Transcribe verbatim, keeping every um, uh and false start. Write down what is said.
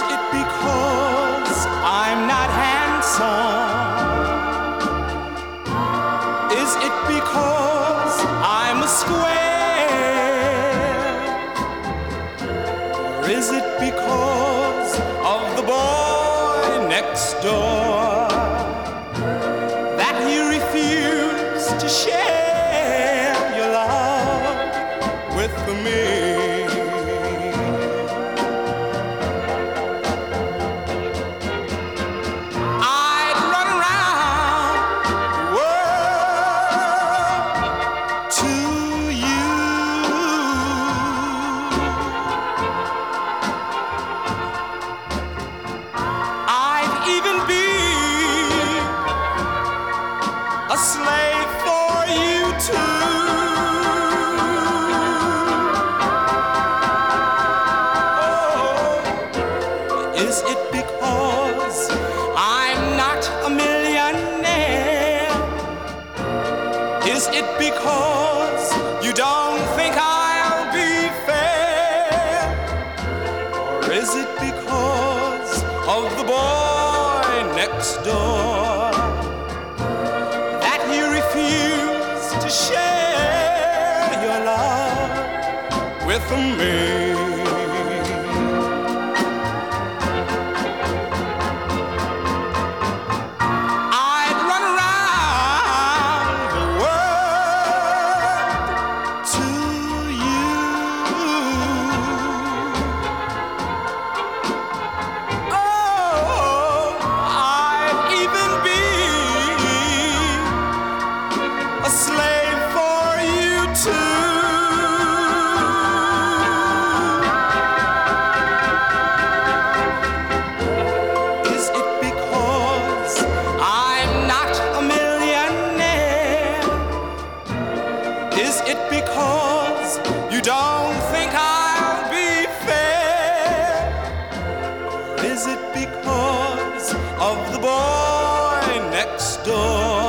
it because I'm not handsome? Is it because I'm a square? Or is it because of the boy next door, that you refuse to share your love with me? A slave for you too. Oh, is it because I'm not a millionaire? Is it because you don't think I'll be fair? Or is it because of the boy next door, to share your love with me? I'd run around the world to you. Oh, I'd even be a slave for you too. Is it because I'm not a millionaire? Is it because you don't think I'll be fair? Or is it because of the boy next door,